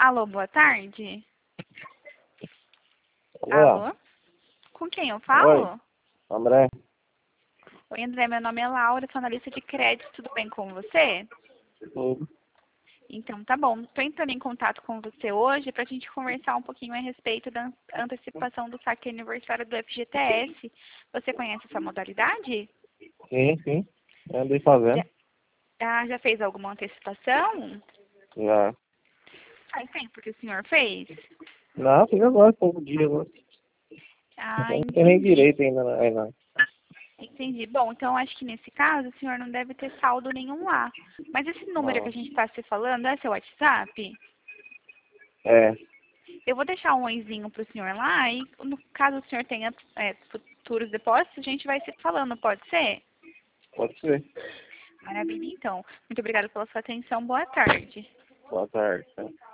Alô, boa tarde. Olá. Alô? Com quem eu Oi, falo? André. Oi, André, meu nome é Laura, sou analista de crédito, tudo bem com você? Tudo. Então, tá bom. Estou entrando em contato com você hoje para a gente conversar um pouquinho a respeito da antecipação do saque aniversário do FGTS. Você conhece essa modalidade? Sim. Eu andei fazendo. Já, já fez alguma antecipação? Já. Faz tempo que o senhor fez? Não, fica agora, pouco dia agora. Ah, Eu não tenho nem entendi. direito ainda, não. Aí, não. Entendi. Bom, então acho que nesse caso o senhor não deve ter saldo nenhum lá. Mas esse número que a Não. gente está se falando é seu WhatsApp? É, Eu vou deixar um oizinho para o senhor lá e no caso o senhor tenha futuros depósitos, a gente vai se falando, pode ser? pode ser. Maravilha, então. Muito obrigada pela sua atenção. Boa tarde. Boa tarde.